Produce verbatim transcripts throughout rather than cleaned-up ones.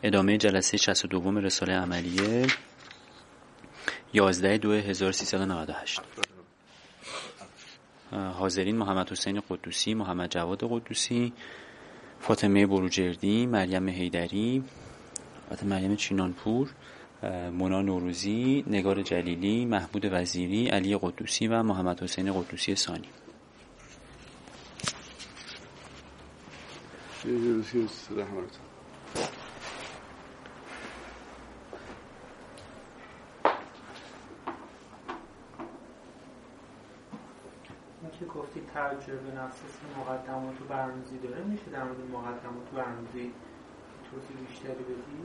ادامه جلسه شصت و دو رساله عملیه یازده دو هزار و سیصد و نود و هشت. حاضرین: محمد حسین قدوسی، محمد جواد قدوسی، فاطمه بروجردی، مریم حیدری، البته مریم چینانپور، مونا نوروزی، نگار جلیلی، محمود وزیری، علی قدوسی و محمد حسین قدوسی ثانی. که گفتی توجه به نفس مقدمات و برنامه‌ریزی داره، میشه در مورد مقدمات و برنامه‌ریزی توضیح بیشتری بدی؟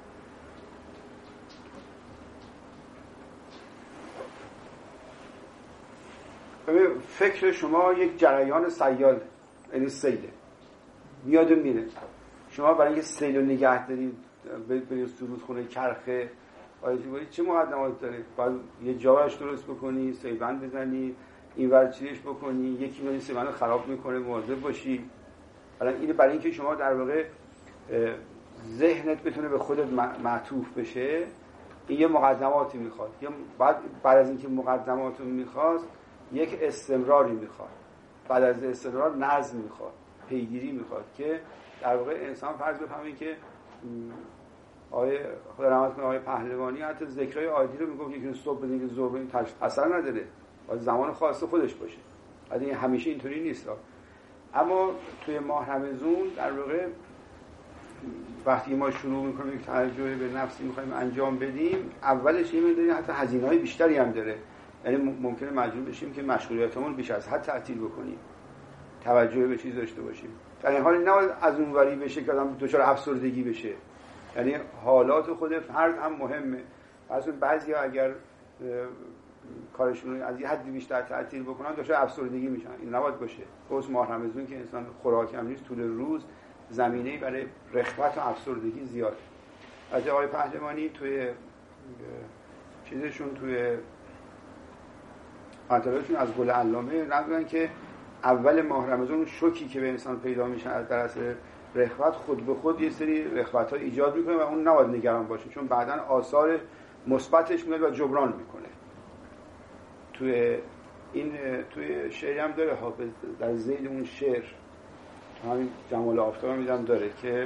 ببین، فکر شما یک جریان سیال، یعنی سیله میاد و میره. شما برای اینکه سیل رو نگه دارید برید سرودخونه چرخه باید چه مقدمات داره؟ باید یه جاش درست بکنی، سیبند بزنی، این ور چیزش بکنی، یکی میاد سیبند رو خراب میکنه، مواظب باشی. حالا اینه برای اینکه شما در واقع ذهنت بتونه به خودت معطوف بشه. این یه مقدماتی میخواد. یا بعد بعد از اینکه مقدماتو میخواست یک استمراری میخواد. بعد از استمرار نظم میخواد، پیگیری میخواد که در واقع انسان فرض بفهمه که آیه خدا رحمت کنه آیه پهلوانی حتی ذکرای عادی رو میگفت یکی صبح بدین که ظهر بدین اثر نداره، باید زمان خاص خودش باشه. بعد این همیشه اینطوری نیست. اما توی ماه رمضان در واقع وقتی ما شروع میکنیم یک توجه به نفسی میخوایم انجام بدیم، اولش یه مقداری حتی هزینه‌های بیشتری هم داره. یعنی ممکنه مجبور بشیم که مشغولیتمون بیش از حد تعطیل بکنیم، توجه به چیز داشته باشیم. در این حال نباید از اونوری بشه که آدم دچار افسردگی بشه. یعنی حالات خود فرد هم مهمه. مثلا بعضیا اگر کارشون از یه حدی بیشتر تعطیل بکنن دچار افسردگی میشن. این نباید باشه. خصوص ماه رمضان که انسان خوراک هم نیست، طول روز زمینه‌ای برای رخوت و افسردگی زیاده. از آقای پهلوانی توی چیزشون توی مطالبشون از گل علامه نمیدونن که اول ماه رمضان شوکی که به انسان پیدا میشه از در اثر رخوت خود به خود یه سری رخوت‌ها ایجاد میکنه و اون نباید نگران باشه، چون بعداً آثار مثبتش میاد و جبران میکنه. توی این توی شعری هم داره حافظ در ذیل اون شعر، همین جمال آفتاب میدم داره که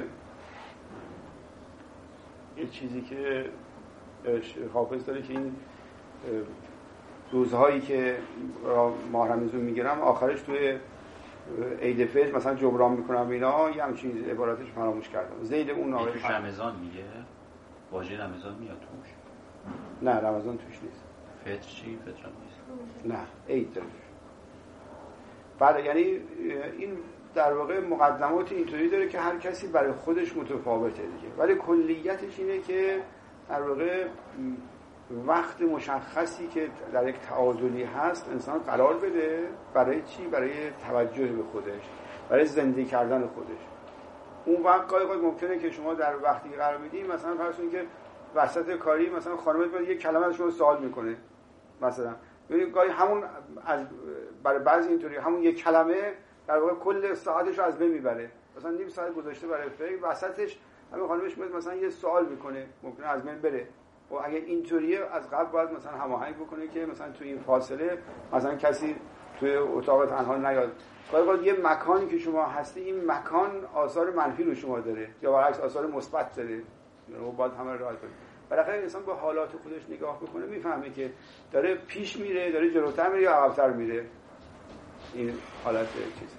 یه چیزی که حافظ داره که این روزهایی که ماه رمضان میگیرم آخرش توی عید فطر مثلا جبران میکنم اینا، یه همچین عباراتش فراموش کردم. ذیل اون آقای توش رمضان میگه، واژه رمضان میاد توش؟ نه رمضان توش نیست. فطر چی؟ فطر نیست. نه عید داره. بله، یعنی این در واقع مقدمات اینطوری داره که هر کسی برای خودش متفاوته دیگه، ولی کلیتش اینه که در واقع وقت مشخصی که در یک تعادلی هست انسان قرار بده. برای چی؟ برای توجه به خودش، برای زندگی کردن خودش. اون وقت گاهی اوقات ممکنه که شما در وقتی قرار میدین مثلا فرض کنید که وسط کاری مثلا خانمت میاد یک کلمه از شما سوال میکنه، مثلا ببینید گاهی همون از برای بعضی اینطوری همون یک کلمه در واقع کل ساعتش رو از بین میبره. مثلا نیم ساعت گذاشته برای فکر، وسطش همین خانمش میاد مثلا یه سوال میکنه، ممکنه از بین بره. و اگه اینطوریه از قبل باید مثلا هماهنگ بکنه که مثلا تو این فاصله مثلا کسی توی اتاق تنها نیاد. گاهی یه مکانی که شما هستی این مکان آثار منفی رو شما داره یا برعکس آثار مثبت داره، رو باید همه رعایت کنه. بالاخره انسان به حالات خودش نگاه بکنه میفهمه که داره پیش میره، داره جلوتر میره یا عقب‌تر میره. این حالت چیزه.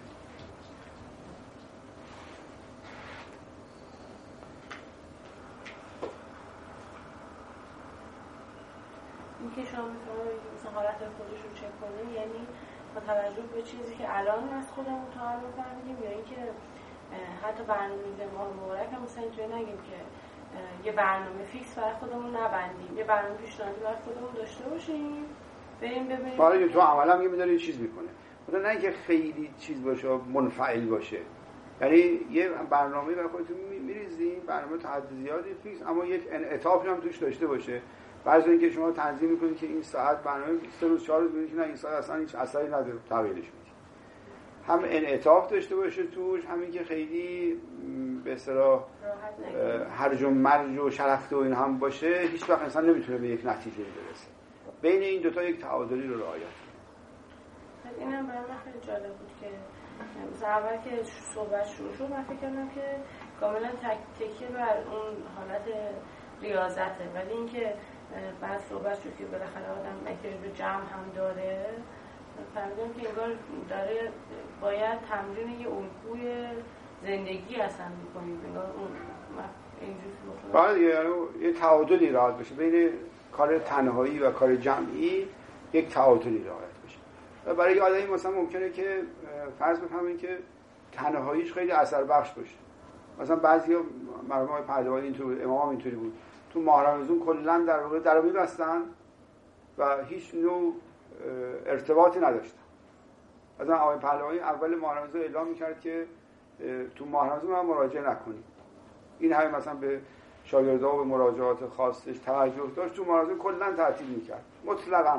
اینکه شما میتونید مثلا حالت خودش رو چک کنید، یعنی با توجه به چیزی که الان از خودمون تعریف کردیم، یا اینکه حتی برنامه‌ریزی ماه مبارک هم مثلا اینطوری نگیم که یه برنامه فیکس برای خودمون نبندیم، یه برنامه پیشنهادی برای خودمون داشته باشیم، بریم ببینیم. آره تو عملا میگه می‌داره یه چیز میکنه. مثلا نه اینکه خیلی چیز باشه منفعل باشه، یعنی یه برنامه برای خودتون می‌ریزین، برنامه تا حد زیادی فیکس، اما یک انعطافی هم توش داشته باشه. بعضی اینکه شما تنظیم میکنید که این ساعت برنامه سه روز چهار روز میگید که نه این ساعت اصلا هیچ اثری نداره، تغییرش میدید. هم انعطاف داشته باشه توش، همین که خیلی به اصطلاح هرج و مرج و شرفته و این هم باشه، هیچ وقت انسان نمیتونه به یک نتیجه برسه. بین این دوتا یک تعادلی رو رعایت کنه. این هم برای من خیلی جالب بود که مثلا اول که صحبت شروع شد من فکر کردم که کاملا تکیه بر اون حالت ریاضته، ولی اینکه بعد صحبت شد که بالاخره آدم احتیاج به جمع هم داره، فهمیدم که انگار داره باید تمرین یه الگوی زندگی اصلا میکنیم، انگار اون اینجوری باید یعنی یه تعادلی رعایت بشه بین کار تنهایی و کار جمعی، یک تعادلی رعایت بشه. و برای آدمی مثلا ممکنه که فرض بفهمین که تنهاییش خیلی اثر بخش باشه. مثلا بعضیا مرحوم پهلوانی اینطوری، امام اینطوری بود، تو ماه رمضان کلا در واقع درو می‌بستن و هیچ نوع ارتباطی نداشتن. مثلا آقای پهلوانی اول ماه رمضان اعلام می‌کرد که تو ماه رمضان من مراجعه نکنید. این همه مثلا به شاگردها و مراجعات خاصش توجه داشت، تو ماه رمضان کلا تعطیل می‌کرد مطلقاً.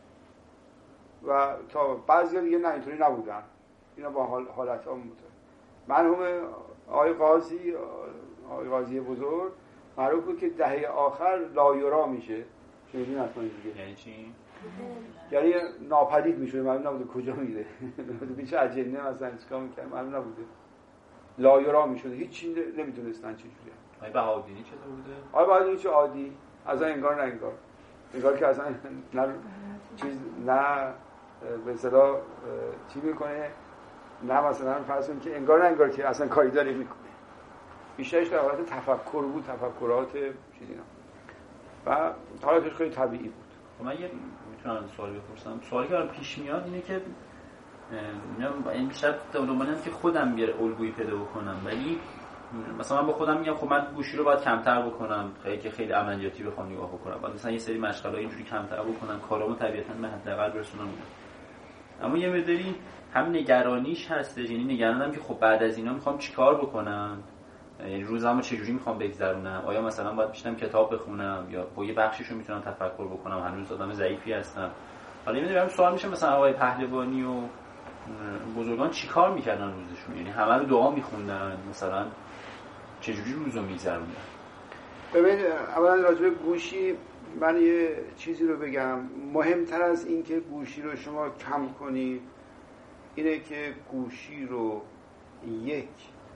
و تا بعضیا دیگه نه اینطوری نبودن، اینا با حال حالت‌ها متفاوت. مرحوم آقای قاضی آقای قاضی بزرگ معروف بود که دهه آخر لایورا میشه. شنیدین حتما دیگه. یعنی چی؟ یعنی ناپدید میشه، معلوم نبوده کجا میره. بیچاره اجنه مثلا چیکار می‌کنه معلوم نبوده. لایورا میشد، هیچ چیزی نمیدونستن چه جوریه. آقای بهاءالدینی چطور بوده؟ آقای بهاءالدینی چه عادی، اصلا انگار نه انگار. انگار که اصلا نه چیز نه به اصطلاح چی میکنه، نه مثلا فرض کنید که انگار نه انگار که اصلا کاری داره میکنه. بیشترش در حالت تفکر بود، تفکرات چیزی نه. و حالتش خیلی طبیعی بود. من یه میتونم سوال بپرسم؟ سوالی که برام پیش میاد اینه که این بیشتر دنبالم که خودم بیاره الگویی پیدا بکنم، ولی مثلا من با خودم میگم خب من گوشی رو باید کمتر بکنم، خیلی که خیلی عملیاتی بخوام نگاه بکنم، بعد مثلا یه سری مشغله‌ها اینجوری کمتر بکنم، کارامو طبیعتاً به حداقل برسونم. اما یه مقداری هم نگرانیش هست، یعنی نگرانم که خب بعد از اینا میخوام چیکار بکنم، یعنی روزمو چجوری میخوام بگذرونم، آیا مثلا باید بشینم کتاب بخونم یا با یه بخشیشو میتونم تفکر بکنم، هنوز آدم ضعیفی هستم. حالا میذارم سوال میشه مثلا آقای پهلوانی و بزرگان چیکار میکردن روزشون، یعنی همه رو دعا میخوندن، مثلا چجوری روزو میگذروندن؟ ببین اولا راجع به گوشی من یه چیزی رو بگم، مهمتر از این که گوشی رو شما کم کنید اینه که گوشی رو یک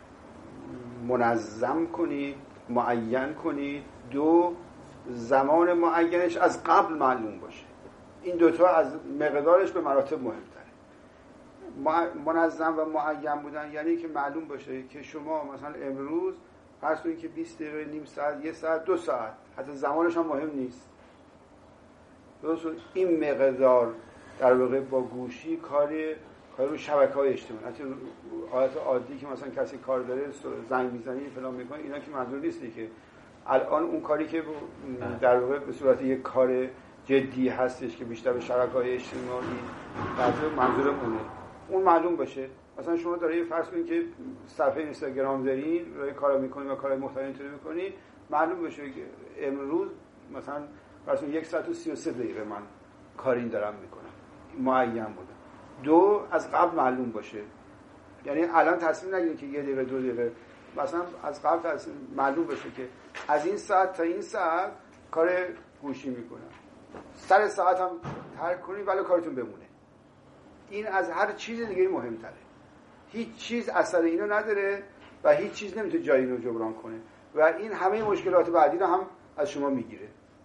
منظم کنید، معین کنید، دو زمان معینش از قبل معلوم باشه. این دوتا از مقدارش به مراتب مهمتره. منظم و معین بودن یعنی که معلوم باشه که شما مثلا امروز فرض کنید که بیست دقیقه، نیم ساعت، یک ساعت، دو ساعت، حتی زمانش هم مهم نیست. درست این مقدار در واقع با گوشی کار کار رو شبکه‌های اجتماعی، حتی حالت عادی که مثلا کسی کار داره زنگ میزنی فلان میکنه، اینا که منظور نیستی که الان اون کاری که در واقع به صورت یک کار جدی هستش که بیشتر به شبکه‌های اجتماعی منظور منظور اونه، اون معلوم باشه. مثلا شما داره فرض کنید که صفحه اینستاگرام دارین، روی کارا میکنید و کارهای مختلفی اینطوری میکنید، معلوم باشه که امروز مثلا فرض کنید یک ساعت و سی و سه دقیقه من کارین دارم میکنم، معین بوده. دو از قبل معلوم باشه، یعنی الان تصمیم نگیرید که یه دقیقه دو دقیقه، مثلا از قبل تصمیم معلوم باشه که از این ساعت تا این ساعت کار گوشی میکنم، سر ساعت هم ترک کنید ولی کارتون بمونه. این از هر چیز دیگه مهمتره. هیچ چیز اثر اینو نداره و هیچ چیز نمیتونه جای اینو جبران کنه و این همه مشکلات بعدی رو هم از شما میگیره.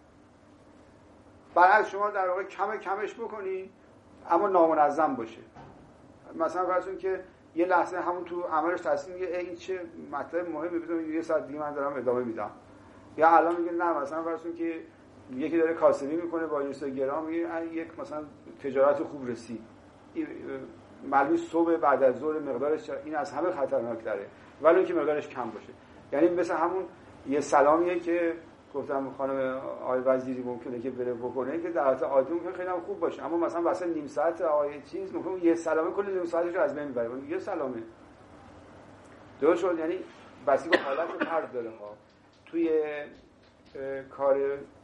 برای شما در واقع کم کمش بکنید اما نامنظم باشه. مثلا فرض کنید که یه لحظه همون تو عملش تصمیم میگه این چه مطلب مهمی بذارم یه ساعت دیگه من دارم ادامه میدم، یا الان میگه نه مثلا فرض کنید که یکی داره کاسبی میکنه با اینستاگرام، میگه یک مثلا تجارت خوب رسید، معلومه صبح بعد از ظهر مقدارش این از همه خطرناک داره ولی اینکه مقدارش کم باشه. یعنی مثلا همون یه سلامیه که گفتم خانم آقای وزیری ممکنه که بره بکنه که در حالت عادی ممکنه خیلی هم خوب باشه، اما مثلا واسه نیم ساعت آقای چیز ممکنه یه سلامه کل نیم ساعتش رو از بین ببره، یه سلامه درست شد. یعنی بسی با حالت فرد داره ها. توی کار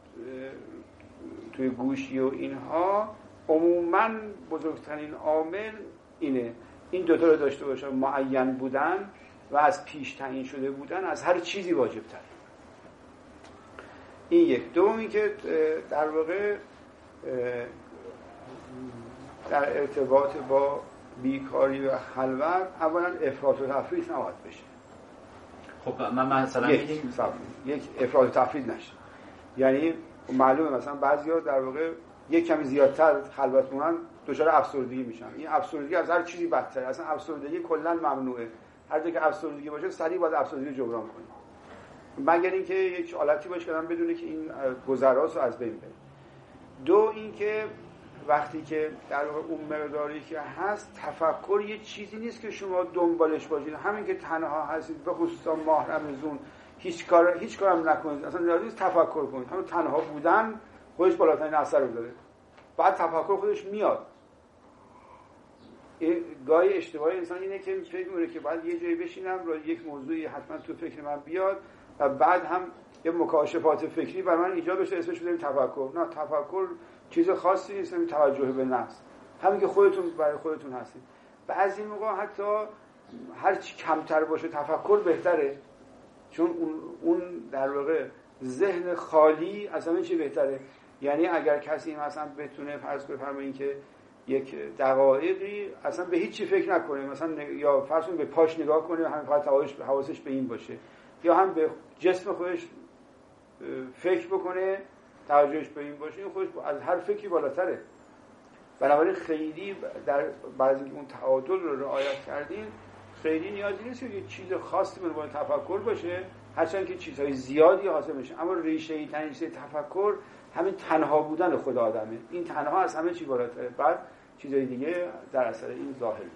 توی گوشی و اینها عموماً بزرگترین عامل اینه این دوتا رو داشته باشه، معین بودن و از پیش تعیین شده بودن از هر چیزی واجب تر. این یک. دومی که در واقع در ارتباط با بیکاری و خلوت اولا افراط و تفریط نباید بشه. خب من مثلا یک یک افراط و تفریط نشه. یعنی معلومه مثلا بعضیا در واقع یک کمی زیادتر خلوت مونن دچار افسردگی میشن. این افسردگی از هر چیزی بدتره. اصلا افسردگی کلا ممنوعه. هر جا که افسردگی باشه سریع باید افسردگی جبران کنه. مگر اینکه یک حالتی باشه که آدم بدونه که این گذراست رو از بین بره. دو اینکه وقتی که در واقع اون مقداری که هست تفکر یه چیزی نیست که شما دنبالش باشید. همین که تنها هستید به خصوصا ماه رمضان هیچ کار هیچ کارم نکنید، اصلا نیازی نیست تفکر کنید. همون تنها بودن خودش بالاترین اثر رو داره. بعد تفکر خودش میاد. گاهی اشتباه انسان اینه که فکر می‌کنه که بعد یه جایی بشینم رو یک موضوعی حتما تو فکر من بیاد و بعد هم یه مکاشفات فکری برای من ایجاد بشه، اسمش بذاریم تفکر. نه، تفکر چیز خاصی نیست، همین توجه به نفس، همین که خودتون برای خودتون هستید. بعضی موقع حتی هر چی کمتر باشه تفکر بهتره، چون اون اون در واقع ذهن خالی از همه چی بهتره. یعنی اگر کسی مثلا بتونه فرض بفرمایید که یک دقایقی اصلا به هیچ چی فکر نکنه، مثلا یا فرض کنید به پاش نگاه کنه، همین فقط حواسش به این باشه، یا هم به جسم خودش فکر بکنه توجهش به این باشه، این خودش از هر فکری بالاتره. بنابراین خیلی در بعضی اون تعادل رو رعایت کردین، خیلی نیازی نیست که یه چیز خاصی به تفکر باشه، هرچند که چیزهای زیادی حاصل میشه، اما ریشه‌ای ترین تفکر همین تنها بودن خود آدمه. این تنها از همه چی بالاتره، بعد چیزهای دیگه در اثر این ظاهر میشه.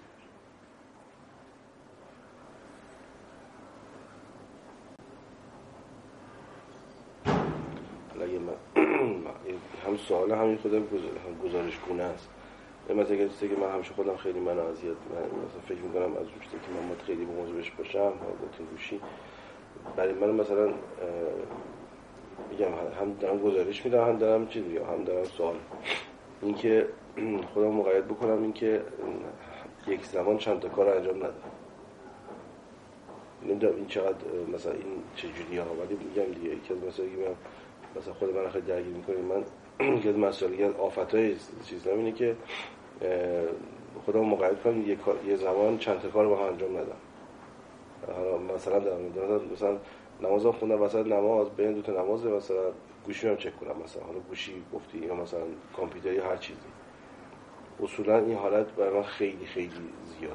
اگه من هم سوال همین خودم گزارش گونه است. مثلا اگه چیزی که من همیشه خودم خیلی منو اذیت من مثلا فکر می‌کنم از روش که من خیلی موضوعش باشم، با گوشی برای من مثلا میگم هم دارم گزارش میدم، هم دارم چیز میگم، هم دارم سوال. این که خودم مقید بکنم این که یک زمان چند تا کار انجام ندم. نمیدونم این چقدر مثلا این چه جوریه ها، ولی میگم دیگه یکی از مسائلی که من مثلا خود من خیلی درگیر میکنه، من یکی از مسائلی از آفتای چیزا اینه که خودم مقید کنم یه یه زمان چند تا کار با هم انجام ندم. حالا مثلا دارم مثلا نمازم خوندم، وسط نماز بین دو تا نماز مثلا گوشی رو چک کنم، مثلا حالا گوشی گفتی یا مثلا کامپیوتر یا هر چیزی. اصولا این حالت برای من خیلی خیلی زیاده.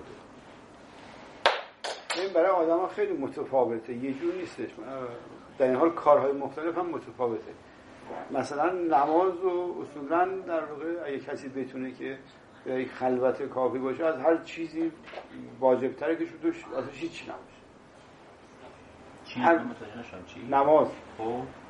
این برای آدم‌ها خیلی متفاوته، یه جور نیستش. در این حال کارهای مختلف هم متفاوته. مثلا نماز و اصولا در واقع اگه کسی بتونه که یک خلوت کافی باشه، از هر چیزی واجب‌تره که شدوش ازش هیچ نباشه. چی؟ هر... چی؟ نماز خب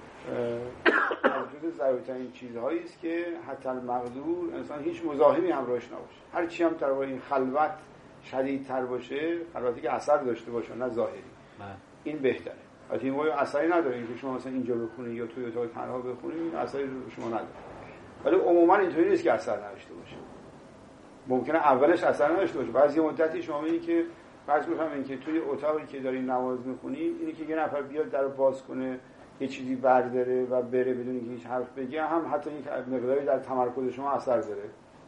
موجود ضروری‌ترین چیزهایی است که حتی المقدور انسان هیچ مزاحمی همراهش نباشه. هر چی هم در واقع این خلوت شدیدتر باشه، خلوتی که اثر داشته باشه نه ظاهری، این بهتره. البته این موضوع اثری نداره، اینکه شما مثلا اینجا بخونید یا توی اتاق تنها بخونید اثری رو شما نداره. ولی عموما اینطوری نیست که اثر نداشته باشه. ممکنه اولش اثر نداشته باشه، بعضی مدتی شما میبینید که فرض بفرمایید که توی اتاقی که دارین نماز میخونید، اینی که یه نفر بیاد درو باز کنه، یه چیزی برداره و بره بدون اینکه هیچ حرف بگه، هم حتی یک مقداری در تمرکز شما اثر داره.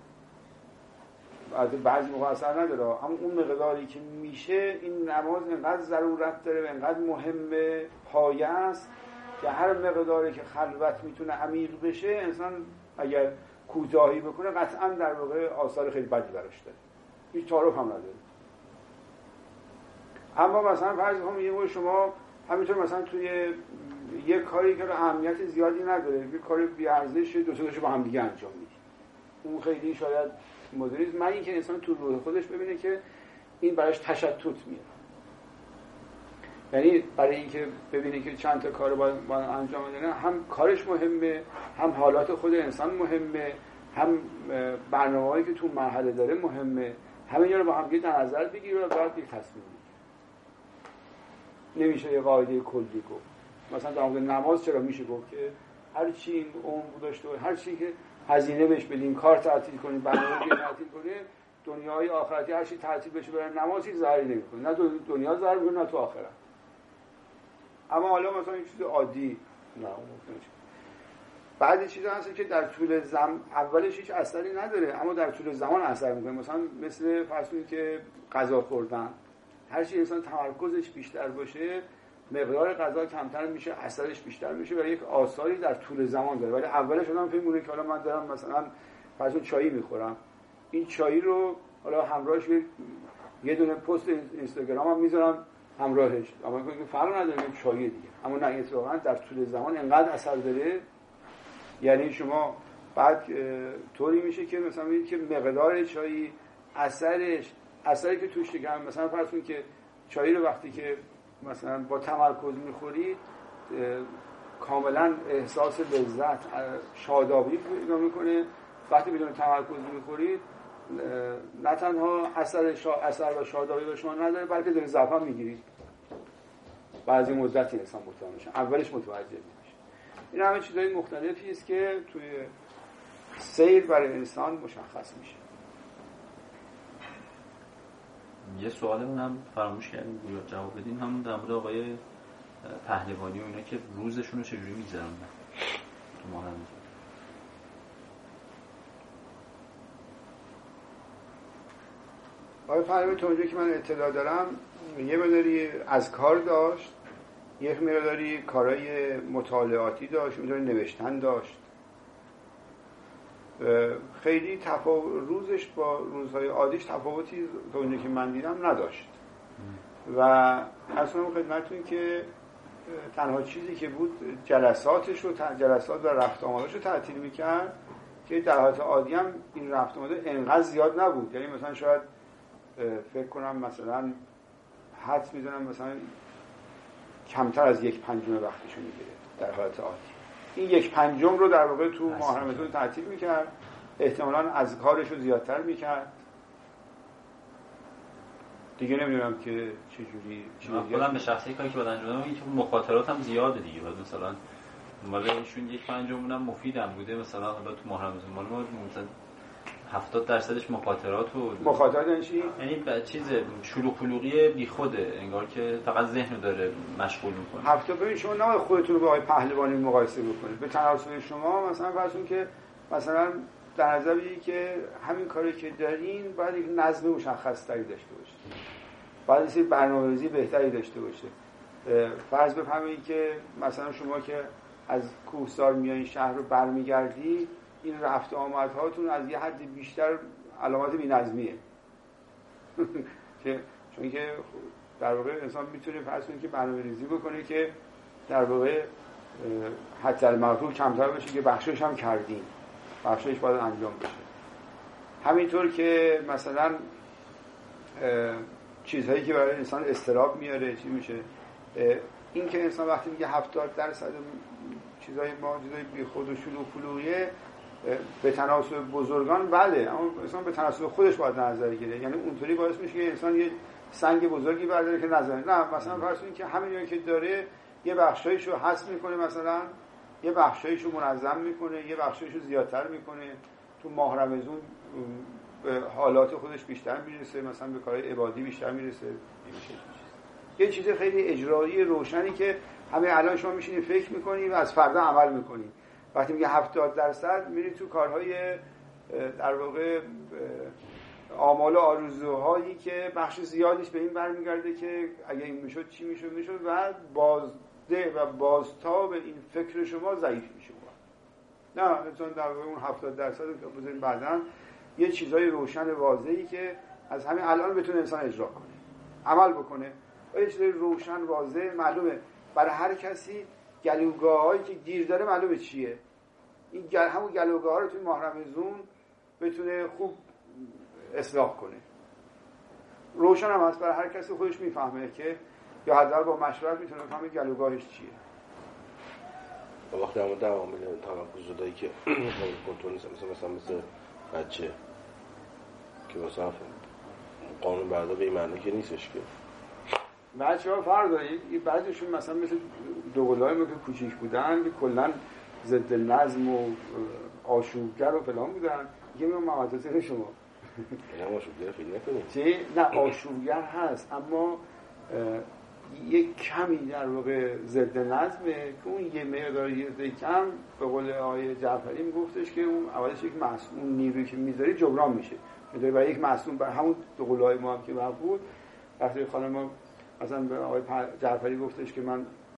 بعضی موقع اثر نداره، اما اون مقداری که میشه، این نماز انقدر ضرورت داره و انقدر مهمه، پایه است که هر مقداری که خلوت میتونه عمیق بشه، انسان اگر کوتاهی بکنه قطعا در واقع آثار خیلی بدی براش داره، هیچ تعارف هم نداره. اما مثلا فرض کنید یه موقع شما همینطور مثلا توی یه کاری که اهمیت زیادی نداره، یه کاری بی ارزش، دو تا تاشو با هم دیگه انجام میدید، اون خیلی شاید مدریز من اینکه انسان تو روح خودش ببینه که این براش تشتت میاد، یعنی برای اینکه ببینه که چند تا کار باید انجام بدن، هم کارش مهمه، هم حالات خود انسان مهمه، هم برنامه‌هایی که تو مرحله داره مهمه، همه اینا رو با هم در نظر بگیره و بعد یک تصمیم بگیره. نمیشه یه قاعده کلی گفت. مثلا در مورد نماز چرا میشه گفت که هر چی این عمر داشته باشه، هر چی که هزینه بهش بدیم، کار تعطیل کنیم، برنامه تعطیل کنیم، دنیای آخرتی هر چی ترتیب بشه برای نماز هیچ ضرری نمیکنه، نه تو دنیا ضرر میکنه نه تو آخرت. اما حالا مثلا این چیز عادی نه ممکنه. بعضی چیزا هست که در طول زمان اولش هیچ اثری نداره اما در طول زمان اثر میکنه. مثلا مثل فرض کنید که غذا خوردن، هر چی انسان تمرکزش بیشتر باشه مقدار غذا کمتر میشه، اثرش بیشتر میشه و یک آثاری در طول زمان داره. ولی اولش آدم فکر می‌کنه که حالا من دارم مثلا فرض کنید چایی میخورم، این چایی رو حالا همراهش یه دونه پست اینستاگرامم میذارم همراهش، اما که فرق نداره که چایی دیگه. اما نه، اتفاقا در طول زمان انقدر اثر داره، یعنی شما بعد طوری میشه که مثلا میگید که مقدار چایی اثرش اثری که توش دیگه، مثلا فرض کنید که چایی رو وقتی که مثلا با تمرکز میخورید کاملا احساس لذت شادابی پیدا میکنه. وقتی بدون تمرکز میخورید نه تنها اثر شا... اثر و شادابی به شما نداره بلکه دارید ضعف میگیرید. بعضی مدتی انسان متوجه میشه، اولش متوجه نمیشه. این همه چیزای مختلفی است که توی سیر برای انسان مشخص میشه. یه سوالمون هم فراموش کردیم جواب بدیم، همون در مورد آقای پهلوانی و اینا که روزشون رو چجوری میگذرونن تو ماه رمضان. آقای پهلوانی تا اونجایی که من اطلاع دارم یه مقداری از کار داشت، یک مقداری کارهای مطالعاتی داشت، مقداری نوشتن داشت. خیلی تفاوت روزش با روزهای عادیش تفاوتی تا اونجایی که من دیدم نداشت. و اصلا خدمتتون که تنها چیزی که بود جلساتش رو جلسات و رفت آمدش رو تعطیل میکرد که در حالت عادی هم این رفت آمده انقدر زیاد نبود. یعنی مثلا شاید فکر کنم مثلا حدس میزنم مثلا کمتر از یک پنجم وقتشو میگیره در حالت عادی. این یک پنجم رو در واقع تو ماه رمضان تعطیل میکرد، احتمالاً از کارش رو زیادتر میکرد. دیگه نمیدونم که چجوری چجوری خودم به شخصی کاری که بعد انجام دادم این که مخاطرات هم زیاده دیگه. بعد مثلا مال ایشون یک پنجم هم مفیدم بوده، مثلا حالا تو ماه رمضان مال ما مثلا هفتاد درصدش مخاطرات و مخاطرات چی؟ یعنی چیز شلوغ پلوغی بیخوده، انگار که فقط ذهن رو داره مشغول میکنه. هفته ببین شما نباید خودتون رو با آقای پهلوانی مقایسه بکنید. به تناسب شما مثلا فرضون که مثلا در نظر بگیرید که همین کاری که دارین باید یک نظم مشخص تری داشته باشه، باید یک برنامه‌ریزی بهتری داشته باشه. فرض بفرمایید که مثلا شما که از کوهسار میایین شهر رو برمیگردی، این رفت آمدهاتون از یه حدی بیشتر علامات بی‌نظمیه. چون که در واقع انسان میتونه فرض کنه که برنامه‌ریزی بکنه که در واقع حتی المعقول کمتر بشه که بخشش هم کردیم، بخشش باید انجام بشه. همینطور که مثلا چیزهایی که برای انسان اضطراب میاره چی میشه، این که انسان وقتی میگه هفتاد درصد چیزای ما چیزای بیخود و شلوغ پلوغیه به تناسب بزرگان بله، اما انسان به تناسب خودش باید نظر گیره. یعنی اونطوری باعث میشه که انسان یه سنگ بزرگی برداره که نظر نه، مثلا فرض کنید که همین که داره یه بخشایشو حذف میکنه، مثلا یه بخشایشو منظم میکنه، یه بخشایشو زیادتر میکنه. تو ماه رمضان به حالات خودش بیشتر میرسه، مثلا به کارهای عبادی بیشتر میرسه. یه چیز خیلی اجرایی روشنی که همه الان شما میشینید فکر میکنید و از فردا عمل میکنید. وقتی میگه هفتاد درصد میری تو کارهای در واقع آمال و آرزوهایی که بخش زیادیش به این برمیگرده که اگه این میشد چی میشد میشد و بازده و بازتاب این فکر شما ضعیف میشه. نه مثلا در واقع اون هفتاد درصد که بزنید بعداً یه چیزای روشن واضحی که از همین الان بتونه انسان اجرا کنه، عمل بکنه. یه چیزای روشن واضح معلومه برای هر کسی. گلوگاهایی که گیر داره معلومه چیه. این گل همون گلوگاها رو توی ماه رمضان بتونه خوب اصلاح کنه. روشن هم هست برای هر کسی، خودش میفهمه که یا حداقل با مشورت میتونه بفهمه گلوگاهش چیه. وقتی همون عوامل تمرکز زدایی که کنترل نیست، مثلا مثلا مثل بچه که مثلا قانون بردا به این معنی که نیستش که بچه‌ها فرق داره. بعضیشون مثلا مثل دوقلوهای ما که کوچیک بودن که کلا ضد نظم و آشوبگر و فلان بودن، یه میگم ممتازه شما نه آشوبگر خیلی نکنید چی؟ نه آشوبگر هست اما یک کمی در واقع ضد نظمه که اون یه مقدار یه کم به قول آقای جعفری میگفتش که اون اولش یک مسئول نیرویی که میذاری جبران میشه میذاری برای یک مسئول بر همون دو قولای ما هم که بود وقتی خانم ما مثلا به آقای جعفری گفتش که من